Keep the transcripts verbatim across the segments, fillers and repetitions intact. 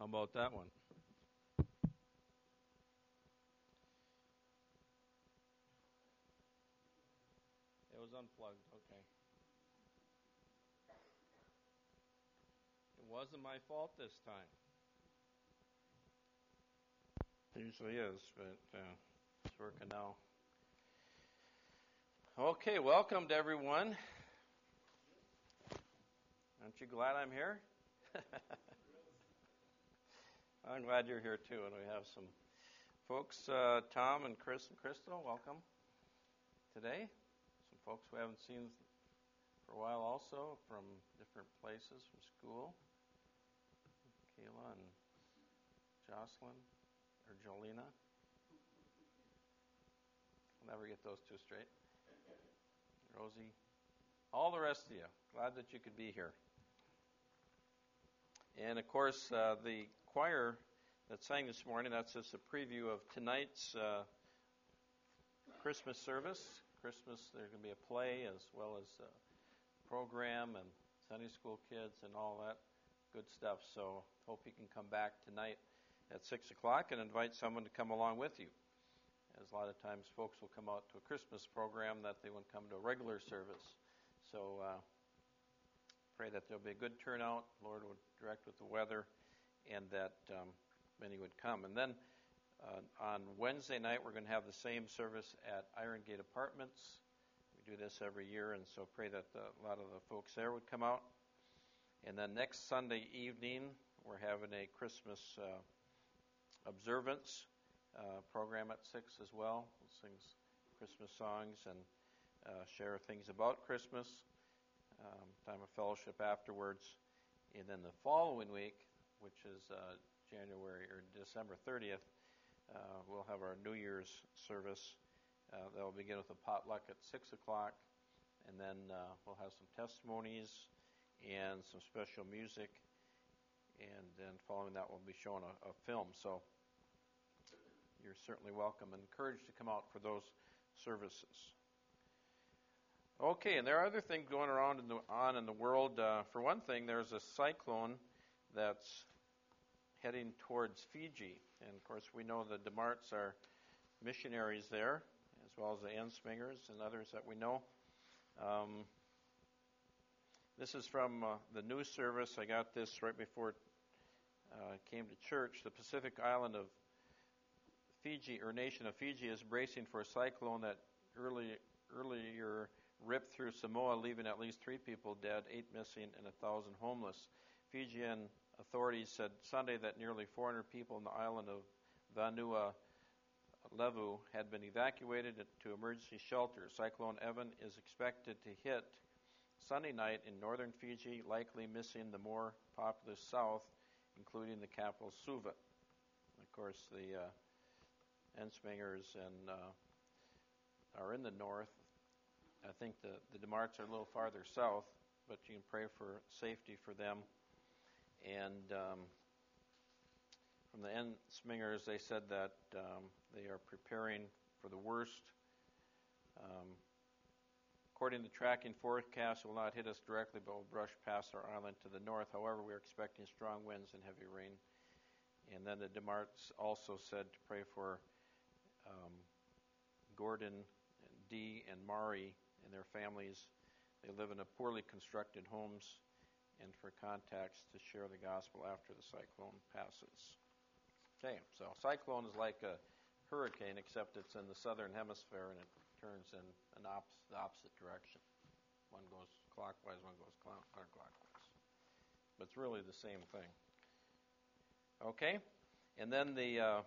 How about that one? It was unplugged, okay. It wasn't my fault this time. It usually is, but uh, it's working now. Okay, welcome to everyone. Aren't you glad I'm here? I'm glad you're here too, and we have some folks, uh, Tom and Chris and Crystal, welcome today. Some folks we haven't seen for a while also from different places, from school. Kayla and Jocelyn, or Jolena. I'll never get those two straight. Rosie, all the rest of you. Glad that you could be here. And of course, uh, the choir that sang this morning, that's just a preview of tonight's uh, Christmas service. Christmas, there's going to be a play as well as a program and Sunday school kids and all that good stuff. So hope you can come back tonight at six o'clock and invite someone to come along with you. As a lot of times folks will come out to a Christmas program that they won't come to a regular service. So uh, pray that there'll be a good turnout. Lord would direct with the weather and that um, many would come. And then uh, on Wednesday night we're going to have the same service at Iron Gate Apartments. We do this every year, and so pray that the, a lot of the folks there would come out. And then next Sunday evening we're having a Christmas uh, observance Uh, program at six as well. We'll sing Christmas songs and uh, share things about Christmas. Um, time of fellowship afterwards. And then the following week, which is uh, January or December thirtieth, uh, we'll have our New Year's service. Uh, that will begin with a potluck at six o'clock. And then uh, we'll have some testimonies and some special music. And then following that, we'll be showing a, a film. So you're certainly welcome and encouraged to come out for those services. Okay, and there are other things going around in the, on in the world. Uh, for one thing, there's a cyclone that's heading towards Fiji. And, of course, we know the DeMarts are missionaries there, as well as the Ensmingers and others that we know. Um, this is from uh, the news service. I got this right before uh, I came to church. The Pacific island of Fiji, or nation of Fiji, is bracing for a cyclone that early, earlier ripped through Samoa, leaving at least three people dead, eight missing, and a thousand homeless. Fijian authorities said Sunday that nearly four hundred people in the island of Vanua Levu had been evacuated to emergency shelters. Cyclone Evan is expected to hit Sunday night in northern Fiji, likely missing the more populous south, including the capital Suva. Of course, the uh, Ensmingers and uh, are in the north. I think the, the DeMarts are a little farther south, but you can pray for safety for them. And um, from the Ensmingers, they said that um, they are preparing for the worst. Um, according to tracking forecasts, it will not hit us directly, but will brush past our island to the north. However, we are expecting strong winds and heavy rain. And then the DeMarts also said to pray for Um, Gordon, Dee, and Mari and their families. They live in a poorly constructed homes, and for contacts to share the gospel after the cyclone passes. Okay, so cyclone is like a hurricane, except it's in the southern hemisphere and it turns in an opposite, the opposite direction. One goes clockwise, one goes counterclockwise. But it's really the same thing. Okay, and then the uh,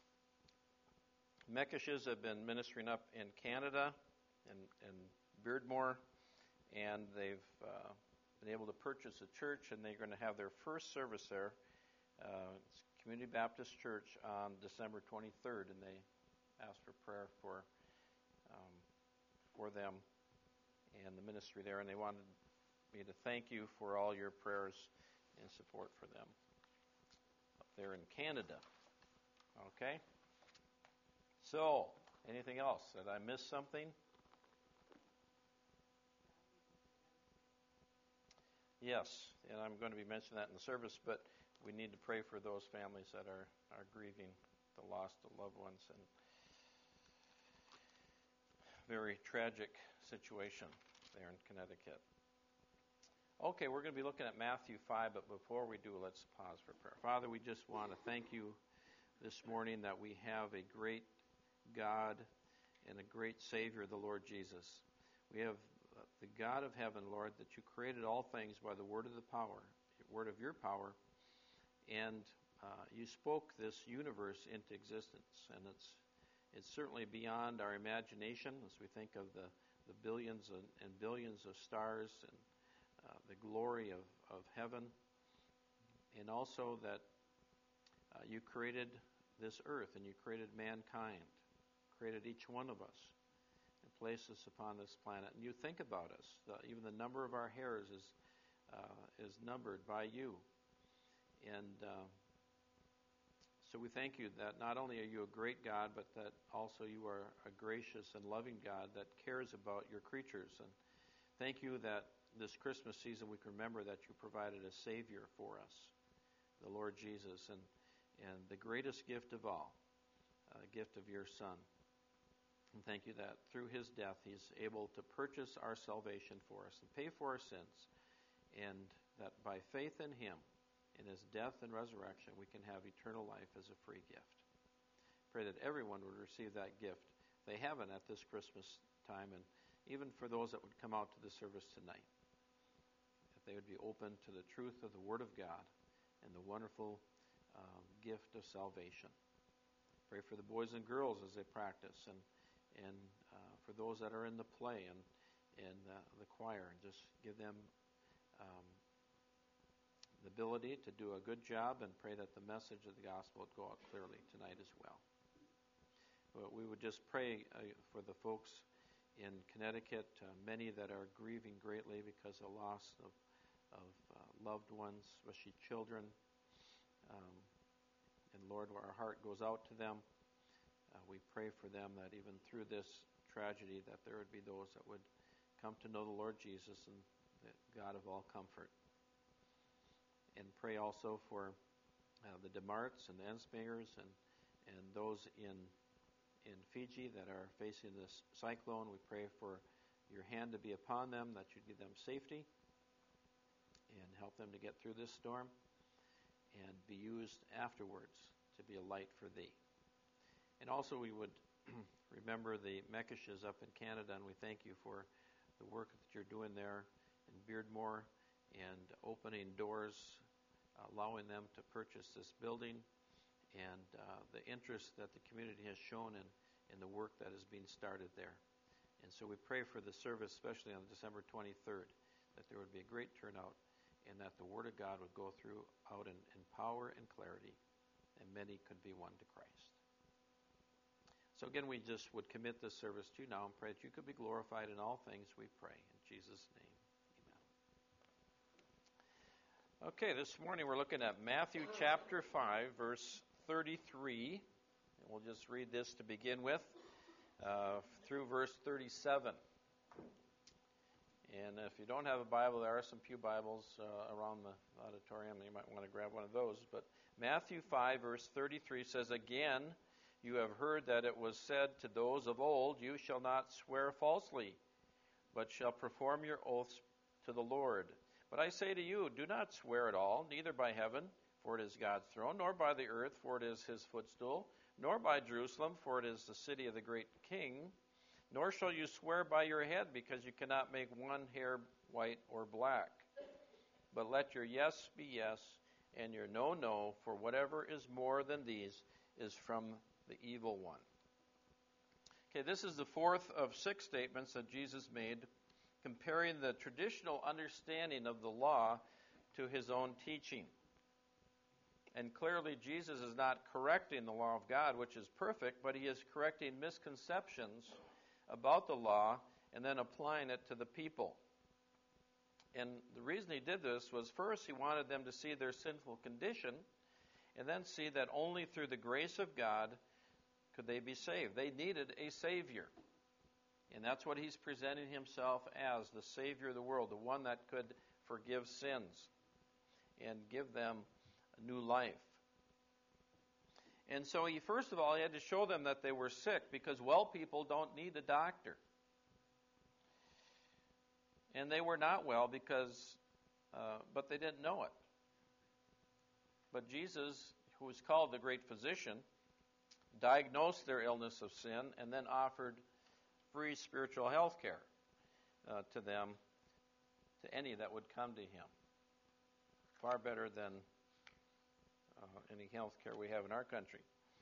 Mekishes have been ministering up in Canada and, and Beardmore, and they've uh, been able to purchase a church, and they're going to have their first service there. Uh, it's Community Baptist Church on December twenty-third, and they asked for prayer for um, for them and the ministry there, and they wanted me to thank you for all your prayers and support for them up there in Canada. Okay? So, anything else? Did I miss something? Yes, and I'm going to be mentioning that in the service, but we need to pray for those families that are, are grieving the loss of loved ones, and very tragic situation there in Connecticut. Okay, we're going to be looking at Matthew five, but before we do, let's pause for prayer. Father, we just want to thank you this morning that we have a great God and a great Savior, the Lord Jesus. We have the God of heaven, Lord, that you created all things by the word of the power, word of your power, and uh, you spoke this universe into existence, and it's it's certainly beyond our imagination as we think of the, the billions and, and billions of stars and uh, the glory of, of heaven, and also that uh, you created this earth and you created mankind, created each one of us and placed us upon this planet. And you think about us. The, even the number of our hairs is uh, is numbered by you. And uh, so we thank you that not only are you a great God, but that also you are a gracious and loving God that cares about your creatures. And thank you that this Christmas season we can remember that you provided a Savior for us, the Lord Jesus, and, and the greatest gift of all, a gift of your Son. And thank you that through his death he's able to purchase our salvation for us and pay for our sins, and that by faith in him, in his death and resurrection, we can have eternal life as a free gift. Pray that everyone would receive that gift. If they haven't at this Christmas time, and even for those that would come out to the service tonight, that they would be open to the truth of the Word of God and the wonderful um, gift of salvation. Pray for the boys and girls as they practice, and and uh, for those that are in the play and and uh, the choir, and just give them um, the ability to do a good job, and pray that the message of the gospel would go out clearly tonight as well. But we would just pray uh, for the folks in Connecticut, uh, many that are grieving greatly because of the loss of, of uh, loved ones, especially children. Um, and Lord, our heart goes out to them. Uh, we pray for them that even through this tragedy that there would be those that would come to know the Lord Jesus and the God of all comfort. And pray also for uh, the DeMarts and the Ensmeyers and, and those in in Fiji that are facing this cyclone. We pray for your hand to be upon them, that you give them safety and help them to get through this storm and be used afterwards to be a light for thee. And also we would remember the Mekishes up in Canada, and we thank you for the work that you're doing there in Beardmore and opening doors, allowing them to purchase this building, and uh, the interest that the community has shown in, in the work that is being started there. And so we pray for the service, especially on December twenty-third, that there would be a great turnout and that the Word of God would go through out in, in power and clarity, and many could be won to Christ. So again, we just would commit this service to you now and pray that you could be glorified in all things, we pray. In Jesus' name. Okay, this morning we're looking at Matthew chapter five, verse thirty-three. And we'll just read this to begin with uh, through verse thirty-seven. And if you don't have a Bible, there are some pew Bibles uh, around the auditorium. You might want to grab one of those. But Matthew five, verse thirty-three says, "Again, you have heard that it was said to those of old, 'You shall not swear falsely, but shall perform your oaths to the Lord.' But I say to you, do not swear at all, neither by heaven, for it is God's throne, nor by the earth, for it is his footstool, nor by Jerusalem, for it is the city of the great King. Nor shall you swear by your head, because you cannot make one hair white or black. But let your yes be yes, and your no, no, for whatever is more than these is from the evil one." Okay, this is the fourth of six statements that Jesus made, comparing the traditional understanding of the law to his own teaching. And clearly, Jesus is not correcting the law of God, which is perfect, but he is correcting misconceptions about the law and then applying it to the people. And the reason he did this was, first, he wanted them to see their sinful condition, and then see that only through the grace of God could they be saved. They needed a Savior. And that's what he's presenting himself as, the Savior of the world, the one that could forgive sins and give them new life. And so he, first of all, he had to show them that they were sick, because well people don't need a doctor. And they were not well because, uh, but they didn't know it. But Jesus, who was called the great physician, diagnosed their illness of sin and then offered free spiritual health care uh, to them, to any that would come to him. Far better than uh, any health care we have in our country.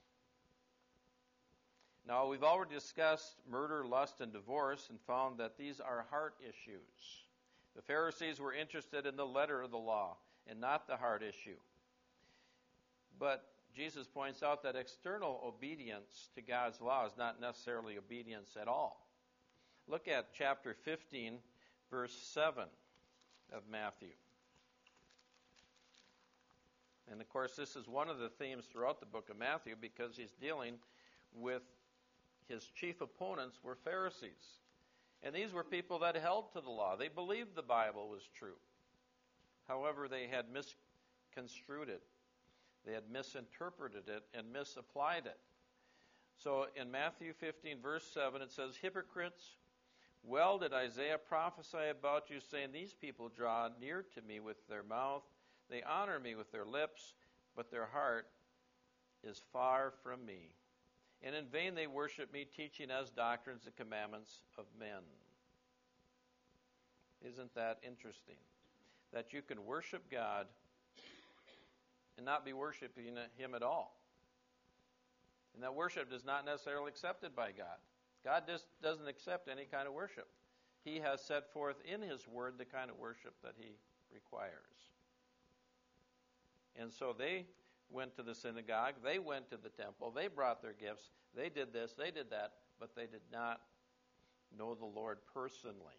Now, we've already discussed murder, lust, and divorce and found that these are heart issues. The Pharisees were interested in the letter of the law and not the heart issue. But Jesus points out that external obedience to God's law is not necessarily obedience at all. Look at chapter fifteen, verse seven of Matthew. And of course, this is one of the themes throughout the book of Matthew, because he's dealing with his chief opponents were Pharisees. And these were people that held to the law. They believed the Bible was true. However, they had misconstrued it. They had misinterpreted it and misapplied it. So in Matthew fifteen, verse seven, it says, "Hypocrites, well did Isaiah prophesy about you, saying, these people draw near to me with their mouth, they honor me with their lips, but their heart is far from me. And in vain they worship me, teaching as doctrines the commandments of men." Isn't that interesting? That you can worship God and not be worshiping him at all. And that worship is not necessarily accepted by God. God just doesn't accept any kind of worship. He has set forth in his word the kind of worship that he requires. And so they went to the synagogue, they went to the temple, they brought their gifts, they did this, they did that, but they did not know the Lord personally.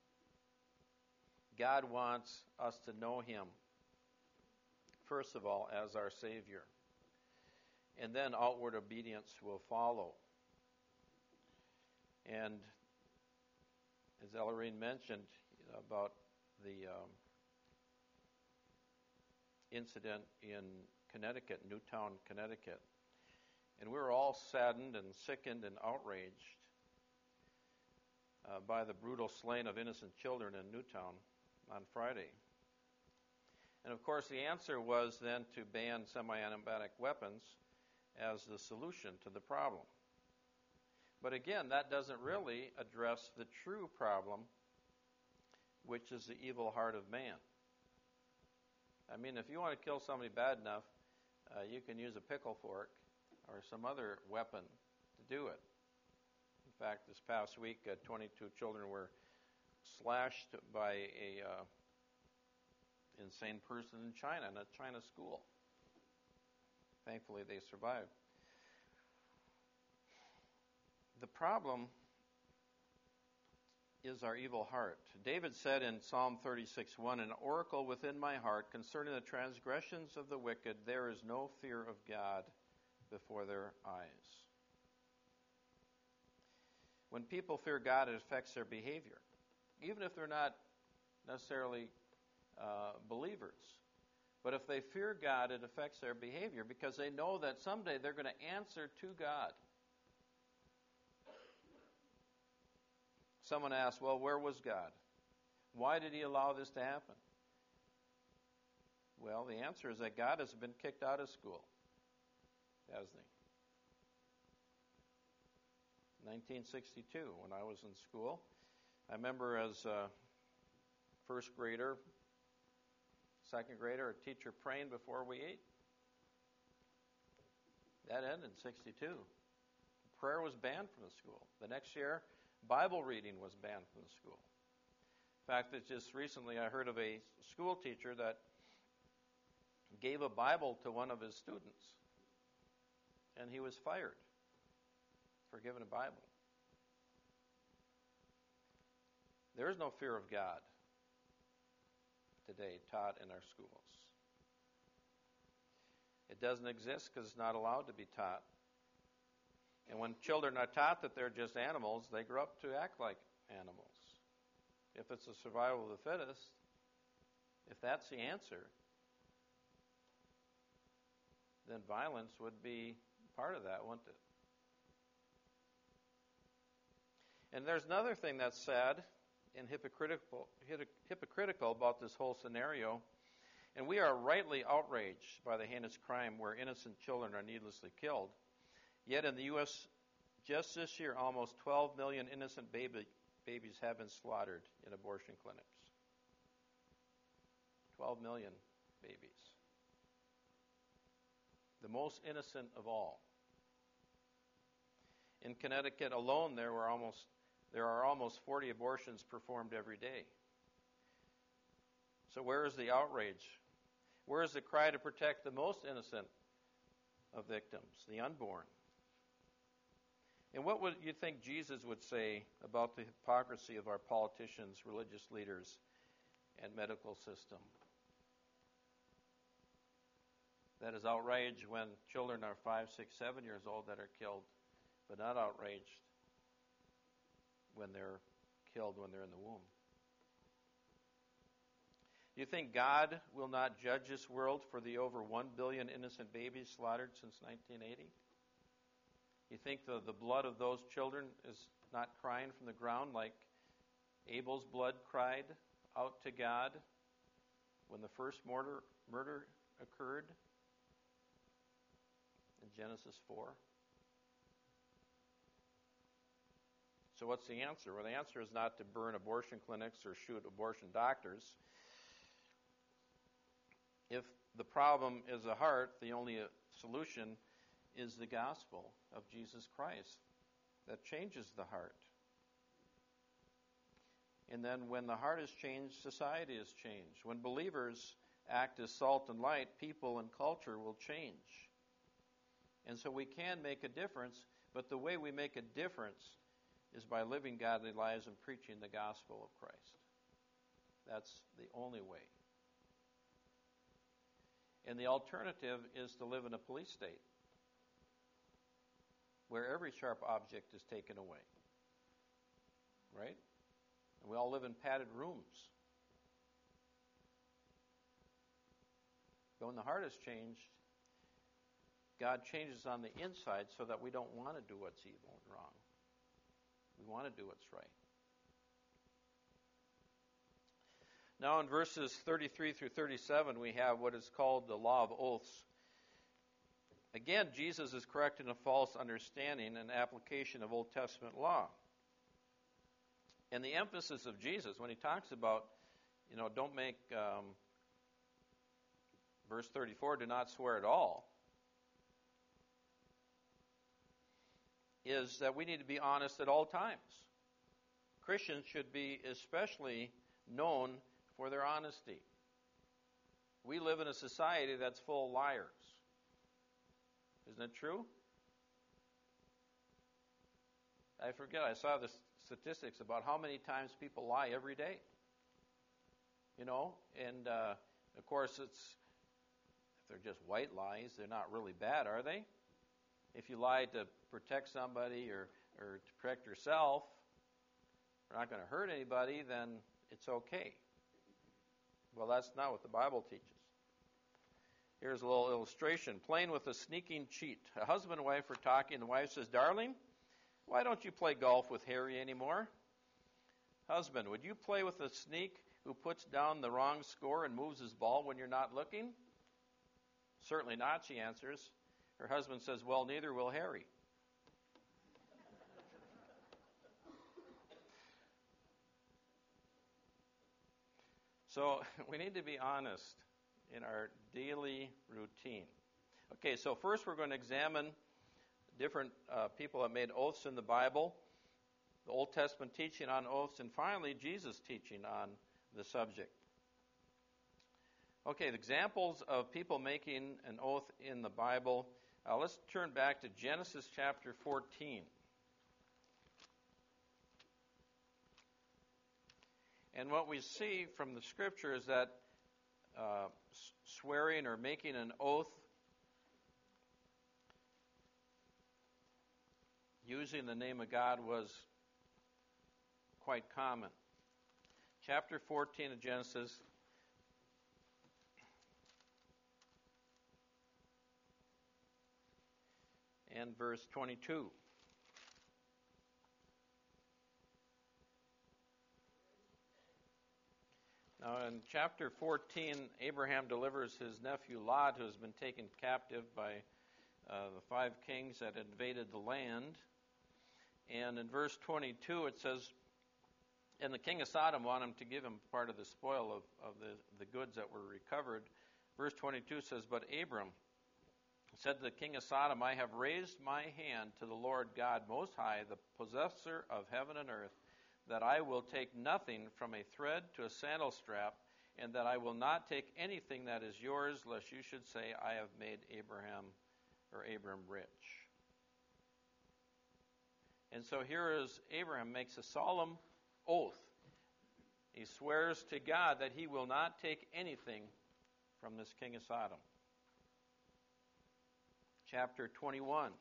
God wants us to know him, first of all, as our Savior. And then outward obedience will follow. And as Ellerine mentioned about the um, incident in Connecticut, Newtown, Connecticut, and we were all saddened and sickened and outraged uh, by the brutal slaying of innocent children in Newtown on Friday. And of course, the answer was then to ban semi-automatic weapons as the solution to the problem. But again, that doesn't really address the true problem, which is the evil heart of man. I mean, if you want to kill somebody bad enough, uh, you can use a pickle fork or some other weapon to do it. In fact, this past week, uh, twenty-two children were slashed by a uh, insane person in China, in a China school. Thankfully, they survived. The problem is our evil heart. David said in Psalm thirty-six one, "An oracle within my heart concerning the transgressions of the wicked, there is no fear of God before their eyes." When people fear God, it affects their behavior, even if they're not necessarily uh, believers. But if they fear God, it affects their behavior because they know that someday they're going to answer to God. Someone asked, well, where was God? Why did he allow this to happen? Well, the answer is that God has been kicked out of school, hasn't he? nineteen sixty-two, when I was in school, I remember as a first grader, second grader, a teacher praying before we ate. That ended in sixty-two. Prayer was banned from the school. The next year, Bible reading was banned from the school. In fact, it's just recently I heard of a school teacher that gave a Bible to one of his students, and he was fired for giving a Bible. There is no fear of God today taught in our schools. It doesn't exist because it's not allowed to be taught. And when children are taught that they're just animals, they grow up to act like animals. If it's the survival of the fittest, if that's the answer, then violence would be part of that, wouldn't it? And there's another thing that's sad and hypocritical, hypocritical about this whole scenario. And we are rightly outraged by the heinous crime where innocent children are needlessly killed. Yet in the U S, just this year, almost twelve million innocent baby, babies have been slaughtered in abortion clinics. twelve million babies. The most innocent of all. In Connecticut alone, there were almost there are almost forty abortions performed every day. So where is the outrage? Where is the cry to protect the most innocent of victims, the unborn? And what would you think Jesus would say about the hypocrisy of our politicians, religious leaders, and medical system? That is outrage when children are five, six, seven years old that are killed, but not outraged when they're killed when they're in the womb. Do you think God will not judge this world for the over one billion innocent babies slaughtered since nineteen eighty? You think the, the blood of those children is not crying from the ground like Abel's blood cried out to God when the first murder, murder occurred in Genesis four? So what's the answer? Well, the answer is not to burn abortion clinics or shoot abortion doctors. If the problem is the heart, the only solution is the gospel of Jesus Christ that changes the heart. And then when the heart is changed, society is changed. When believers act as salt and light, people and culture will change. And so we can make a difference, but the way we make a difference is by living godly lives and preaching the gospel of Christ. That's the only way. And the alternative is to live in a police state where every sharp object is taken away. Right? And we all live in padded rooms. But when the heart is changed, God changes on the inside so that we don't want to do what's evil and wrong. We want to do what's right. Now in verses thirty-three through thirty-seven, we have what is called the law of oaths. Again, Jesus is correcting a false understanding and application of Old Testament law. And the emphasis of Jesus, when he talks about, you know, don't make, um, verse thirty-four, do not swear at all, is that we need to be honest at all times. Christians should be especially known for their honesty. We live in a society that's full of liars. Isn't it true? I forget, I saw the statistics about how many times people lie every day. You know, and uh, of course it's, if they're just white lies, they're not really bad, are they? If you lie to protect somebody or, or to protect yourself, you're not going to hurt anybody, then it's okay. Well, that's not what the Bible teaches. Here's a little illustration. Playing with a sneaking cheat. A husband and wife are talking. The wife says, "Darling, why don't you play golf with Harry anymore?" Husband, would you play with a sneak who puts down the wrong score and moves his ball when you're not looking? Certainly not, she answers. Her husband says, "Well, neither will Harry." So we need to be honest in our daily routine. Okay, so first we're going to examine different uh, people that made oaths in the Bible, the Old Testament teaching on oaths, and finally Jesus' teaching on the subject. Okay, the examples of people making an oath in the Bible. Uh, let's turn back to Genesis chapter fourteen. And what we see from the Scripture is that uh, swearing or making an oath using the name of God was quite common. Chapter fourteen of Genesis. and verse twenty-two. Now, in chapter fourteen, Abraham delivers his nephew Lot, who has been taken captive by uh, the five kings that invaded the land. And in verse twenty-two, it says, and the king of Sodom wanted him to give him part of the spoil of, of the, the goods that were recovered. Verse twenty-two says, but Abram said to the king of Sodom, I have raised my hand to the Lord God Most High, the possessor of heaven and earth, that I will take nothing from a thread to a sandal strap, and that I will not take anything that is yours, lest you should say, I have made Abraham or Abram rich. And so here is Abraham makes a solemn oath. He swears to God that he will not take anything from this king of Sodom. Chapter twenty-one.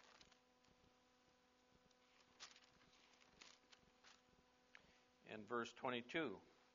And verse twenty-two.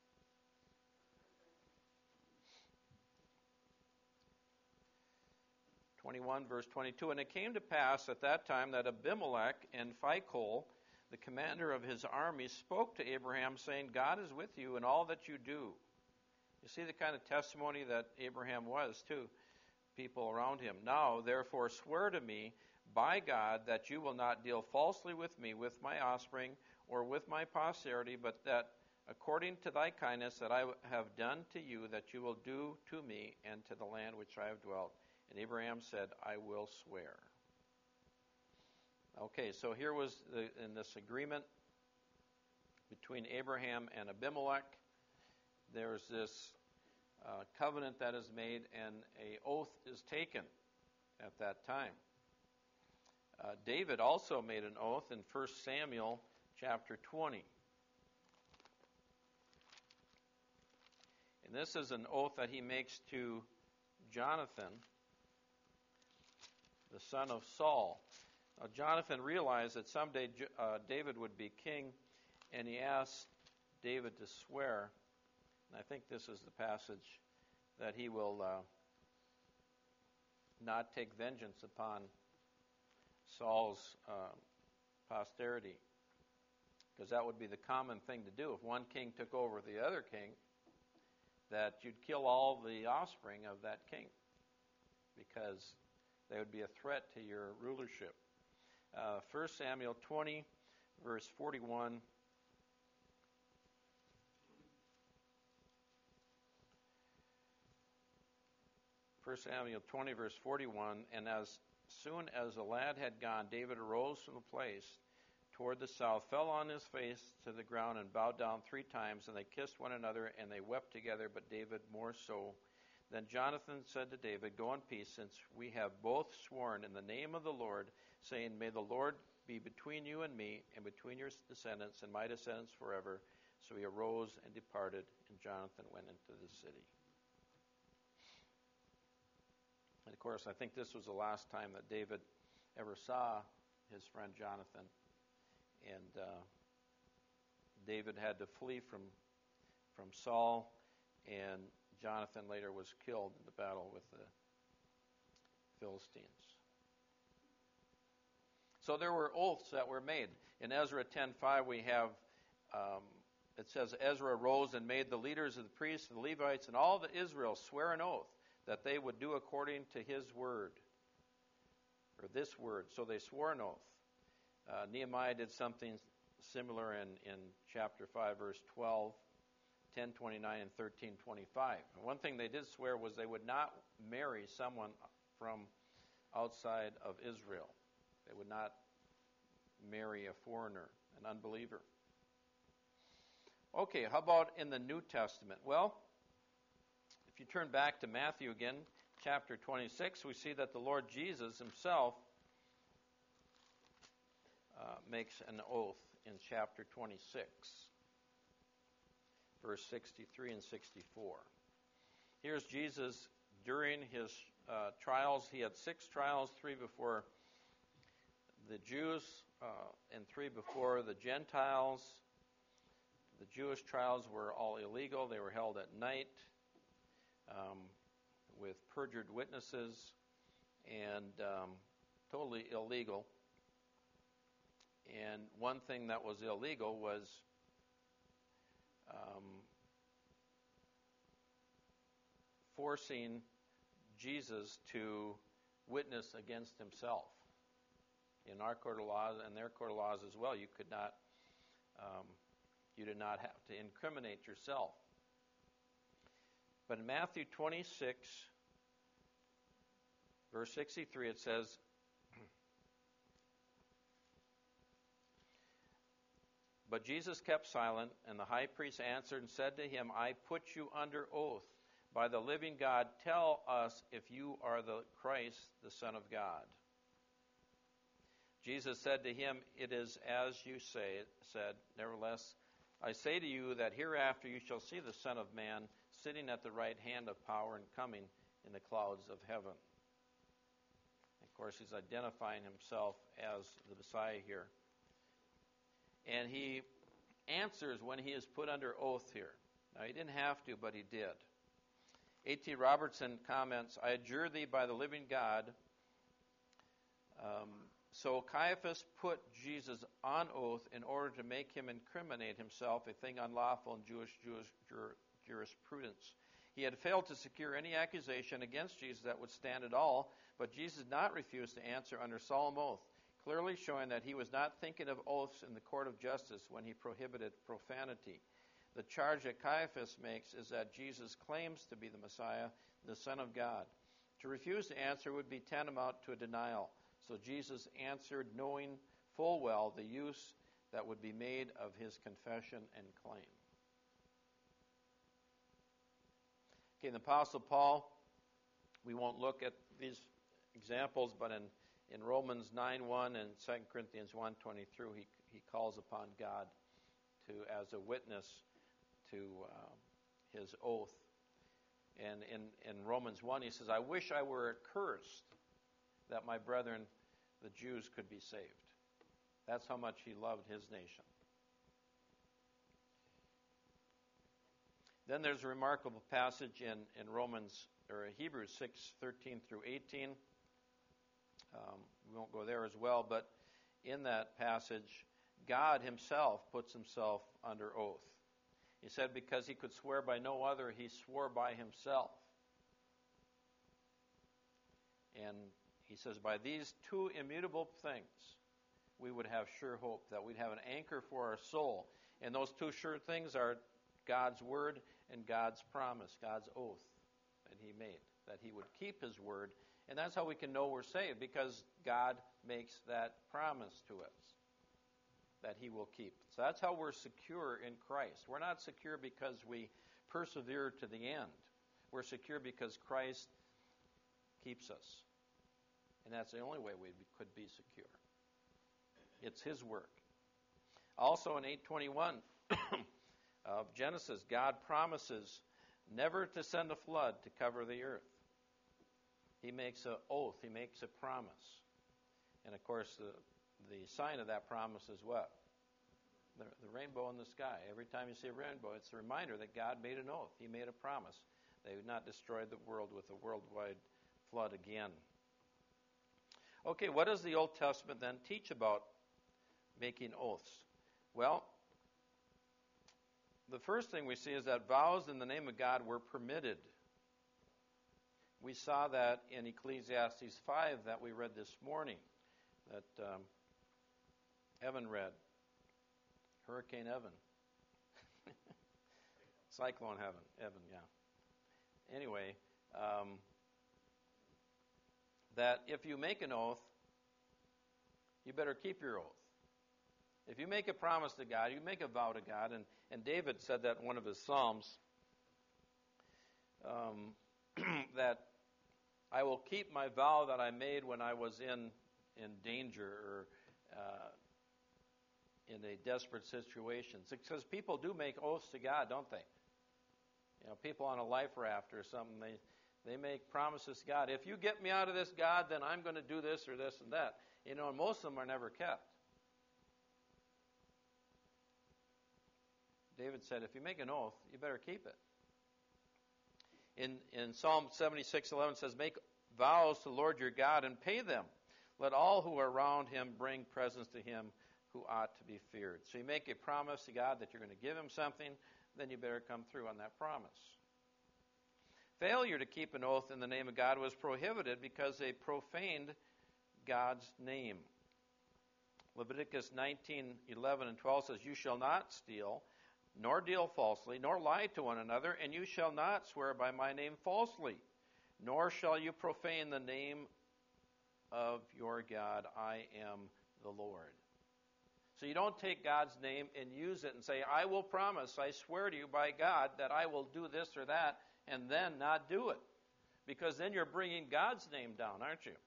twenty-one, verse twenty-two. And it came to pass at that time that Abimelech and Phicol, the commander of his army, spoke to Abraham, saying, God is with you in all that you do. You see the kind of testimony that Abraham was to people around him. Now, therefore, swear to me by God that you will not deal falsely with me, with my offspring, or with my posterity, but that according to thy kindness that I have done to you, that you will do to me and to the land which I have dwelt. And Abraham said, I will swear. Okay, so here was the, in this agreement between Abraham and Abimelech, there's this uh, covenant that is made, and an oath is taken at that time. Uh, David also made an oath in First Samuel chapter twenty. And this is an oath that he makes to Jonathan, the son of Saul. Now, Jonathan realized that someday uh, David would be king, and he asked David to swear, and I think this is the passage, that he will uh, not take vengeance upon Saul's uh, posterity, because that would be the common thing to do. If one king took over the other king, that you'd kill all the offspring of that king, because they would be a threat to your rulership. Uh, First Samuel twenty, verse forty-one. First Samuel twenty, verse forty-one. And as soon as the lad had gone, David arose from the place toward the south, fell on his face to the ground, and bowed down three times. And they kissed one another, and they wept together, but David more so. Then Jonathan said to David, go in peace, since we have both sworn in the name of the Lord, saying, may the Lord be between you and me, and between your descendants and my descendants forever. So he arose and departed, and Jonathan went into the city. And of course, I think this was the last time that David ever saw his friend Jonathan. And uh, David had to flee from from Saul, and Jonathan later was killed in the battle with the Philistines. So there were oaths that were made. In Ezra ten five, we have, um, it says, Ezra rose and made the leaders of the priests, the Levites, and all the Israel swear an oath that they would do according to his word, or this word. So they swore an oath. Uh, Nehemiah did something similar in, in chapter five, verse twelve, ten twenty-nine, and thirteen twenty-five. And one thing they did swear was they would not marry someone from outside of Israel. They would not marry a foreigner, an unbeliever. Okay, how about in the New Testament? Well, if you turn back to Matthew again, chapter twenty-six, we see that the Lord Jesus himself uh, makes an oath in chapter twenty-six, verse sixty-three and sixty-four. Here's Jesus during his uh, trials. He had six trials, three before the Jews uh, and three before the Gentiles. The Jewish trials were all illegal. They were held at night um, with perjured witnesses. And um, totally illegal. And one thing that was illegal was um, forcing Jesus to witness against himself. In our court of laws and their court of laws as well, you could not, um, you did not have to incriminate yourself. But in Matthew twenty-six, verse sixty-three, it says, "But Jesus kept silent, and the high priest answered and said to him, I put you under oath by the living God. Tell us if you are the Christ, the Son of God." Jesus said to him, "It is as you say," said, "Nevertheless, I say to you that hereafter you shall see the Son of Man sitting at the right hand of power and coming in the clouds of heaven." Of course, he's identifying himself as the Messiah here. And he answers when he is put under oath here. Now, he didn't have to, but he did. A T Robertson comments, "I adjure thee by the living God." Um, so Caiaphas put Jesus on oath in order to make him incriminate himself, a thing unlawful in Jewish, Jewish jur, jurisprudence. He had failed to secure any accusation against Jesus that would stand at all, but Jesus did not refuse to answer under solemn oath, clearly showing that he was not thinking of oaths in the court of justice when he prohibited profanity. The charge that Caiaphas makes is that Jesus claims to be the Messiah, the Son of God. To refuse to answer would be tantamount to a denial. So Jesus answered, knowing full well the use that would be made of his confession and claim. Okay, the Apostle Paul, we won't look at these examples, but in, in Romans nine one and Second Corinthians one twenty-three, he, he calls upon God to as a witness to uh, his oath. And in, in Romans one, he says, "I wish I were accursed that my brethren, the Jews, could be saved." That's how much he loved his nation. Then there's a remarkable passage in, in Romans, or Hebrews six thirteen through eighteen. Um, we won't go there as well, but in that passage, God himself puts himself under oath. He said because he could swear by no other, he swore by himself. And he says, by these two immutable things, we would have sure hope, that we'd have an anchor for our soul. And those two sure things are God's word and God's promise, God's oath that he made, that he would keep his word. And that's how we can know we're saved, because God makes that promise to us that he will keep. So that's how we're secure in Christ. We're not secure because we persevere to the end. We're secure because Christ keeps us. And that's the only way we could be secure. It's his work. Also in eight twenty-one of Genesis, God promises never to send a flood to cover the earth. He makes an oath. He makes a promise. And of course, the, the sign of that promise is what? The, the rainbow in the sky. Every time you see a rainbow, it's a reminder that God made an oath. He made a promise. They would not destroy the world with a worldwide flood again. Okay, what does the Old Testament then teach about making oaths? Well, the first thing we see is that vows in the name of God were permitted. We saw that in Ecclesiastes five that we read this morning, that um, Evan read. Hurricane Evan. Cyclone Evan. Evan, yeah. Anyway, um, that if you make an oath, you better keep your oath. If you make a promise to God, you make a vow to God, and, and David said that in one of his Psalms, um, that I will keep my vow that I made when I was in, in danger or uh, in a desperate situation. Because people do make oaths to God, don't they? You know, people on a life raft or something, they They make promises to God. If you get me out of this, God, then I'm going to do this or this and that. You know, and most of them are never kept. David said, if you make an oath, you better keep it. In in Psalm seventy-six eleven says, make vows to the Lord your God and pay them, Let all who are around him bring presents to him who ought to be feared. So you make a promise to God that you're going to give him something, then you better come through on that promise. Failure to keep an oath in the name of God was prohibited because they profaned God's name. Leviticus nineteen, eleven and twelve says, "You shall not steal, nor deal falsely, nor lie to one another, and you shall not swear by my name falsely, nor shall you profane the name of your God. I am the Lord." So you don't take God's name and use it and say, "I will promise, I swear to you by God that I will do this or that," and then not do it. Because then you're bringing God's name down, aren't you?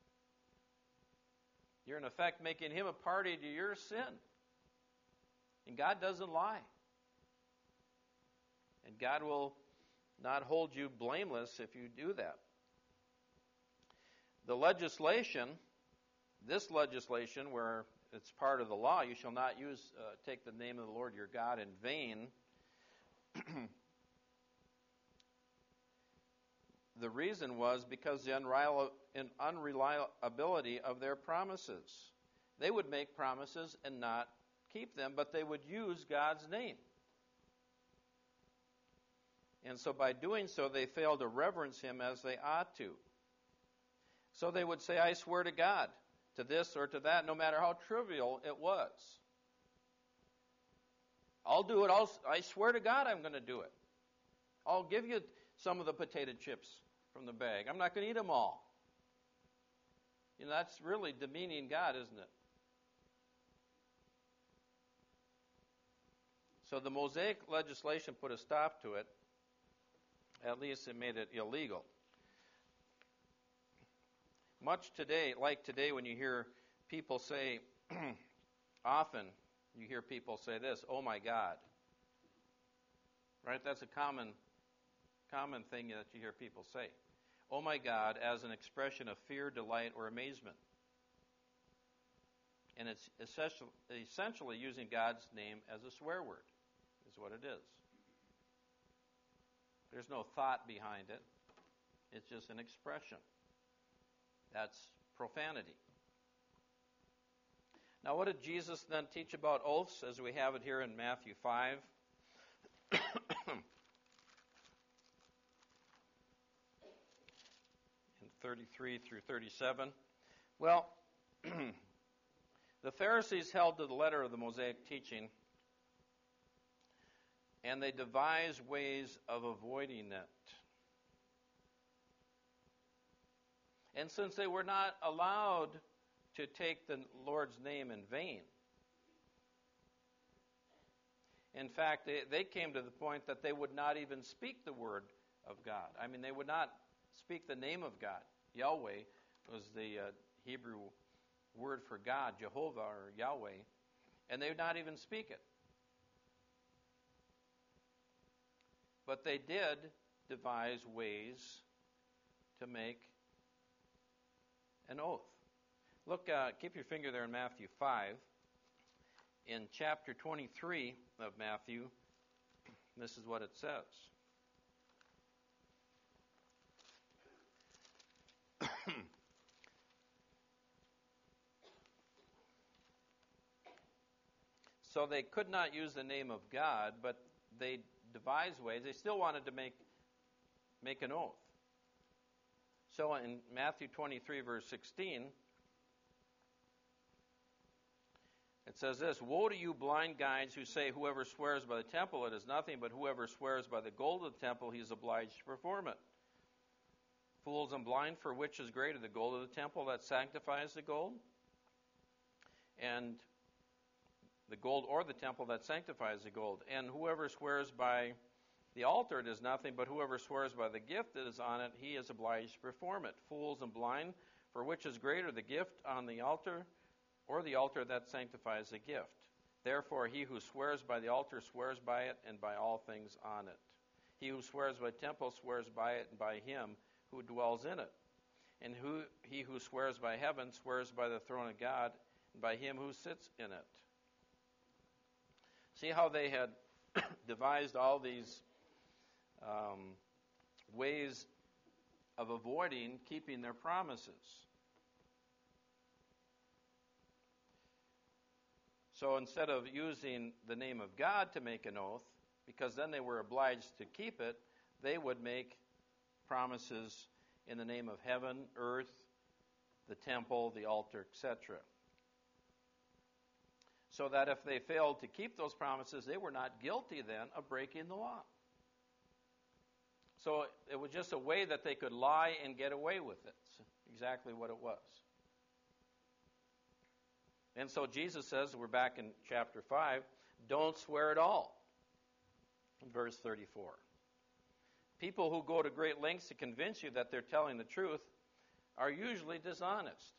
You're in effect making him a party to your sin. And God doesn't lie. And God will not hold you blameless if you do that. The legislation, this legislation where it's part of the law, you shall not use, uh, take the name of the Lord your God in vain. The reason was because the unreliability of their promises. They would make promises and not keep them, but they would use God's name. And so by doing so, they failed to reverence him as they ought to. So they would say, "I swear to God, to this or to that," no matter how trivial it was. I'll do it. I'll, I swear to God I'm going to do it. I'll give you some of the potato chips from the bag. I'm not going to eat them all. You know, that's really demeaning God, isn't it? So the Mosaic legislation put a stop to it. At least it made it illegal. Much today, like today when you hear people say, often you hear people say this, "Oh my God." Right? That's a common common thing that you hear people say. "Oh my God," as an expression of fear, delight, or amazement. And it's essentially using God's name as a swear word, is what it is. There's no thought behind it. It's just an expression. That's profanity. Now, what did Jesus then teach about oaths, as we have it here in Matthew five? In thirty-three through thirty-seven. Well, the Pharisees held to the letter of the Mosaic teaching, and they devised ways of avoiding it. And since they were not allowed to take the Lord's name in vain, in fact, they, they came to the point that they would not even speak the word of God. I mean, they would not speak the name of God. Yahweh was the uh, Hebrew word for God, Jehovah or Yahweh, and they would not even speak it. But they did devise ways to make an oath. Look, uh, keep your finger there in Matthew five. In chapter twenty-three of Matthew, this is what it says. So they could not use the name of God, but they devised ways. They still wanted to make make an oath. So in Matthew twenty-three, verse sixteen, it says this, "Woe to you blind guides who say, whoever swears by the temple, it is nothing, but whoever swears by the gold of the temple, he is obliged to perform it. Fools and blind, for which is greater, the gold of the temple that sanctifies the gold? And the gold or the temple that sanctifies the gold. And whoever swears by the altar, it is nothing, but whoever swears by the gift that is on it, he is obliged to perform it. Fools and blind, for which is greater, the gift on the altar or the altar that sanctifies the gift? Therefore, he who swears by the altar swears by it and by all things on it. He who swears by the temple swears by it and by him who dwells in it. And who, he who swears by heaven swears by the throne of God and by him who sits in it." See how they had devised all these um, ways of avoiding keeping their promises. So instead of using the name of God to make an oath, because then they were obliged to keep it, they would make promises in the name of heaven, earth, the temple, the altar, et cetera. So that if they failed to keep those promises, they were not guilty then of breaking the law. So it was just a way that they could lie and get away with it. It's exactly what it was. And so Jesus says, we're back in chapter five, don't swear at all. In verse thirty-four. People who go to great lengths to convince you that they're telling the truth are usually dishonest.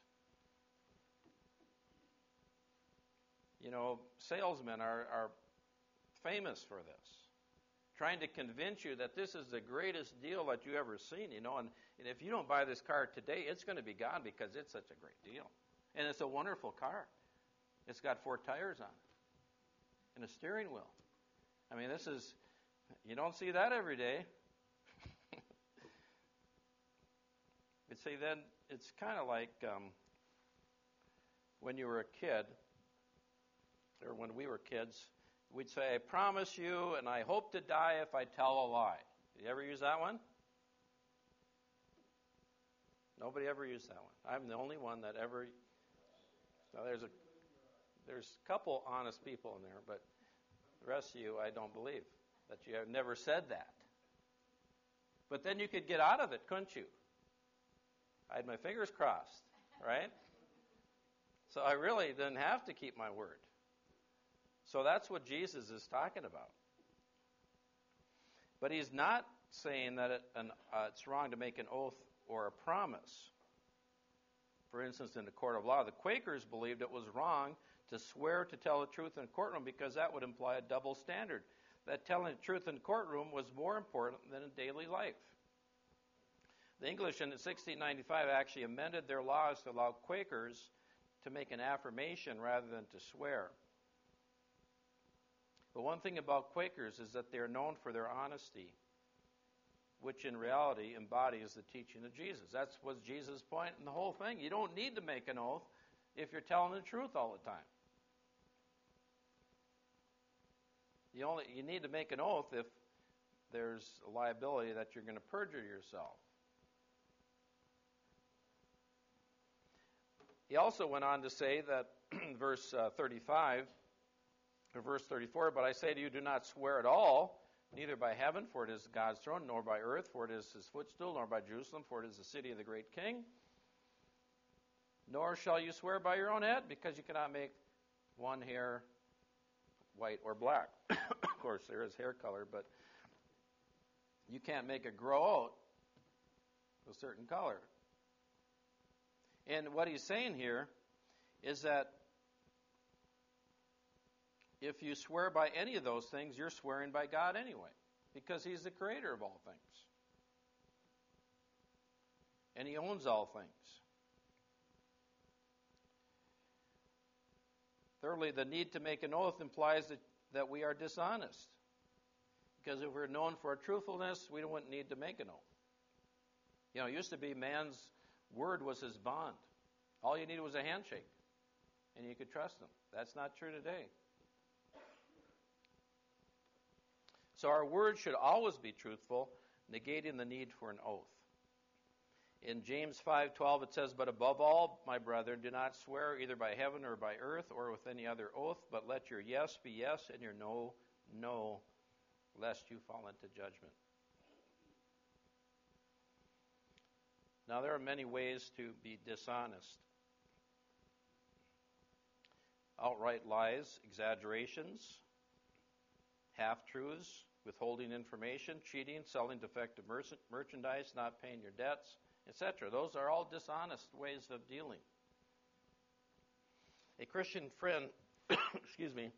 You know, salesmen are, are famous for this. Trying to convince you that this is the greatest deal that you ever seen, you know, and, and if you don't buy this car today, it's going to be gone because it's such a great deal. And it's a wonderful car. It's got four tires on it and a steering wheel. I mean, this is, you don't see that every day. But see, then it's kind of like um, when you were a kid, or when we were kids, we'd say, I promise you, and I hope to die if I tell a lie. Did you ever use that one? Nobody ever used that one. I'm the only one that ever. Now there's a there's a couple honest people in there, but the rest of you, I don't believe that you have never said that. But then you could get out of it, couldn't you? I had my fingers crossed, right? So I really didn't have to keep my word. So that's what Jesus is talking about. But he's not saying that it, an, uh, it's wrong to make an oath or a promise. For instance, in the court of law, the Quakers believed it was wrong to swear to tell the truth in a courtroom because that would imply a double standard, that telling the truth in the courtroom was more important than in daily life. The English in sixteen ninety-five actually amended their laws to allow Quakers to make an affirmation rather than to swear. But one thing about Quakers is that they are known for their honesty, which in reality embodies the teaching of Jesus. That was Jesus' point in the whole thing. You don't need to make an oath if you're telling the truth all the time. You only you need to make an oath if there's a liability that you're going to perjure yourself. He also went on to say that, verse uh, thirty-five, or verse thirty-four, but I say to you, do not swear at all, neither by heaven, for it is God's throne, nor by earth, for it is his footstool, nor by Jerusalem, for it is the city of the great king. Nor shall you swear by your own head, because you cannot make one hair white or black. Of course, there is hair color, but you can't make it grow out a certain color. And what he's saying here is that if you swear by any of those things, you're swearing by God anyway, because he's the creator of all things. And he owns all things. Thirdly, the need to make an oath implies that, that we are dishonest. Because if we're known for our truthfulness, we wouldn't need to make an oath. You know, it used to be man's word was his bond. All you needed was a handshake, and you could trust him. That's not true today. So our word should always be truthful, negating the need for an oath. In James five twelve it says, but above all, my brethren, do not swear either by heaven or by earth or with any other oath, but let your yes be yes and your no, no, lest you fall into judgment. Now there are many ways to be dishonest. Outright lies, exaggerations, half-truths, withholding information, cheating, selling defective mer- merchandise, not paying your debts, et cetera. Those are all dishonest ways of dealing. A Christian friend, excuse me,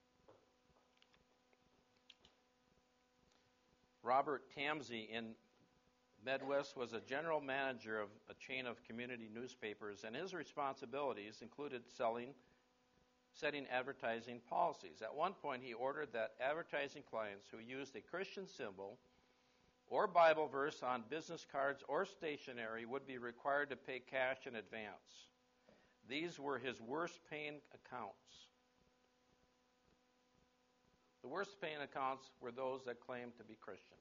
Robert Tamsey in Midwest was a general manager of a chain of community newspapers, and his responsibilities included selling, setting advertising policies. At one point, he ordered that advertising clients who used a Christian symbol or Bible verse on business cards or stationery would be required to pay cash in advance. These were his worst paying accounts. The worst paying accounts were those that claimed to be Christian.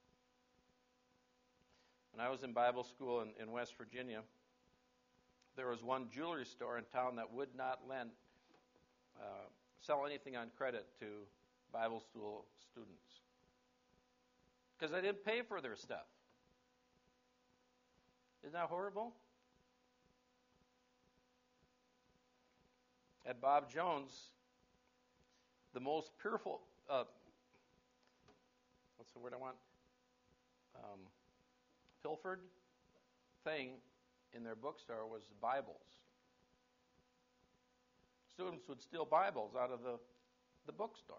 When I was in Bible school in, in West Virginia, there was one jewelry store in town that would not lend, uh, sell anything on credit to Bible school students because they didn't pay for their stuff. Isn't that horrible? At Bob Jones, the most fearful, uh, what's the word I want? Um, pilfered thing in their bookstore was Bibles. Students would steal Bibles out of the, the bookstore.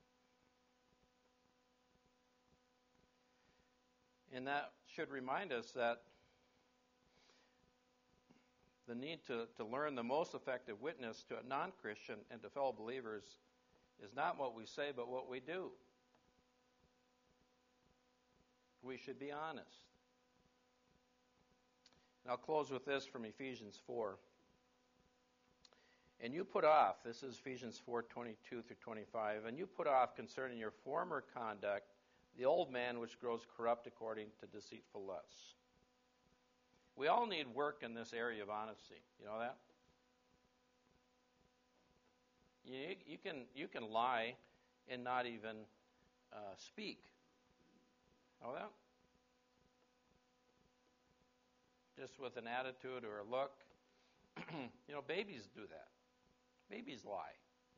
And that should remind us that the need to, to learn the most effective witness to a non-Christian and to fellow believers is not what we say, but what we do. We should be honest. And I'll close with this from Ephesians four. And you put off, this is Ephesians four, twenty-two through twenty-five, and you put off concerning your former conduct the old man which grows corrupt according to deceitful lusts. We all need work in this area of honesty. You know that? You, you can you can lie and not even uh, speak. Know that? Just with an attitude or a look. You know, babies do that. Babies lie.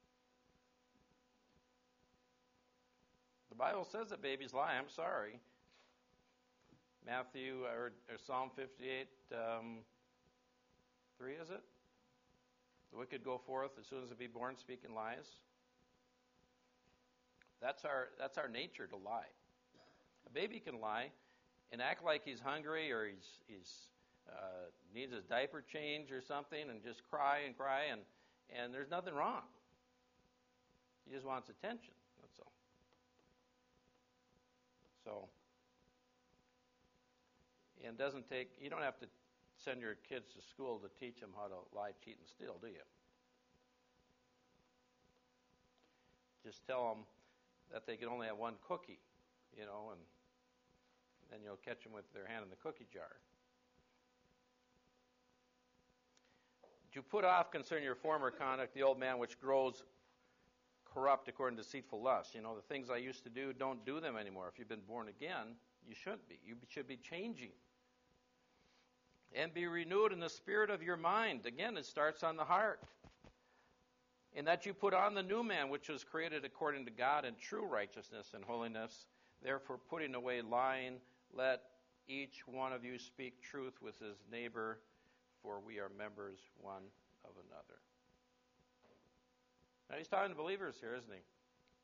The Bible says that babies lie. I'm sorry. Matthew or, or Psalm fifty-eight, um, three is it? The wicked go forth as soon as they be born, speaking lies. That's our that's our nature to lie. A baby can lie and act like he's hungry or he's he's uh, needs his diaper change or something, and just cry and cry, and and there's nothing wrong. He just wants attention. That's all. So. And it doesn't take, you don't have to send your kids to school to teach them how to lie, cheat, and steal, do you? Just tell them that they can only have one cookie, you know, and then you'll catch them with their hand in the cookie jar. You put off concerning your former conduct the old man which grows corrupt according to deceitful lust. You know, the things I used to do, don't do them anymore. If you've been born again, you should be. You should be changing. And be renewed in the spirit of your mind. Again, it starts on the heart. In that you put on the new man, which was created according to God in true righteousness and holiness. Therefore, putting away lying, let each one of you speak truth with his neighbor, for we are members one of another. Now, he's talking to believers here, isn't he?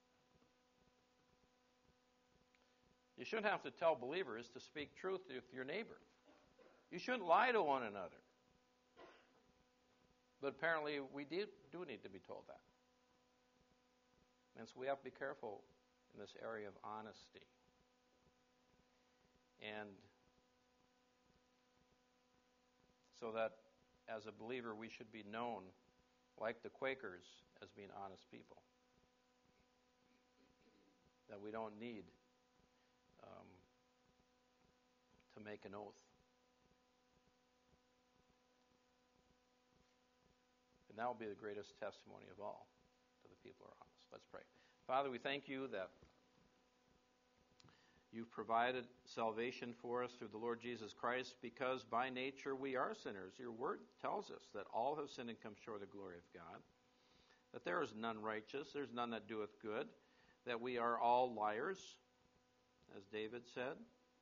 You shouldn't have to tell believers to speak truth with your neighbor. You shouldn't lie to one another. But apparently we do, do need to be told that. And so we have to be careful in this area of honesty. And so that as a believer we should be known, like the Quakers, as being honest people. That we don't need um, to make an oath. And that will be the greatest testimony of all to the people who are honest. Let's pray. Father, we thank you that you've provided salvation for us through the Lord Jesus Christ, because by nature we are sinners. Your word tells us that all have sinned and come short of the glory of God, that there is none righteous, there's none that doeth good, that we are all liars, as David said.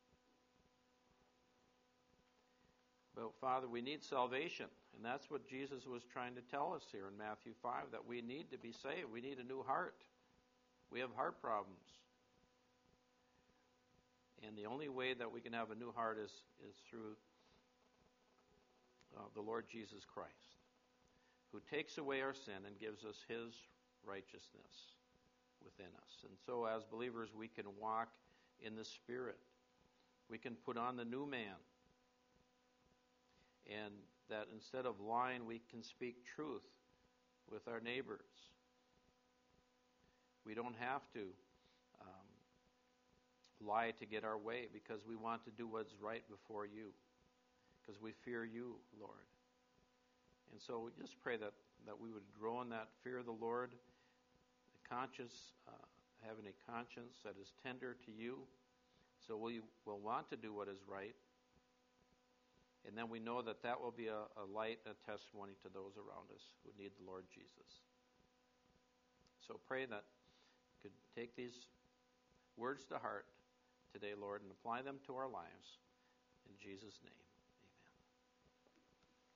But Father, we need salvation, and that's what Jesus was trying to tell us here in Matthew five, that we need to be saved. We need a new heart. We have heart problems. And the only way that we can have a new heart is, is through uh, the Lord Jesus Christ, who takes away our sin and gives us his righteousness within us. And so as believers, we can walk in the Spirit. We can put on the new man. And that instead of lying, we can speak truth with our neighbors. We don't have to um, lie to get our way because we want to do what's right before you, because we fear you, Lord. And so we just pray that, that we would grow in that fear of the Lord, the conscience, uh, having a conscience that is tender to you, so we will want to do what is right. And then we know that that will be a, a light, a testimony to those around us who need the Lord Jesus. So pray that you could take these words to heart today, Lord, and apply them to our lives. In Jesus' name.